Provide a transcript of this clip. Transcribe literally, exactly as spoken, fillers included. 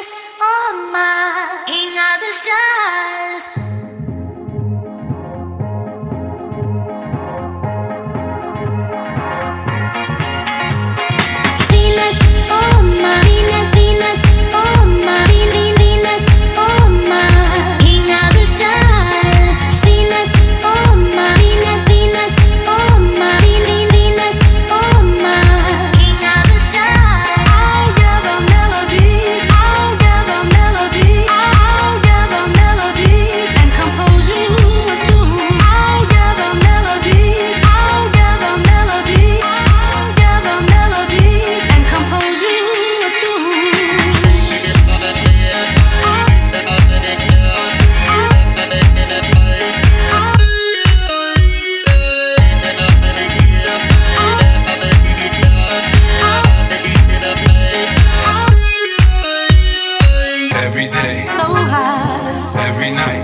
Venus, oh my, king of the stars. Venus, oh my, Venus, Venus, oh my, Venus, oh my, king of the stars. Venus, oh my, Venus, Venus, oh my, Venus, oh my, king of the stars. I'll gather melodies, I'll gather melodies, I'll gather melodies and compose you a tune. I'll gather melodies, I'll gather melodies, I'll gather melodies and compose you a tune. Every day, So high, every night,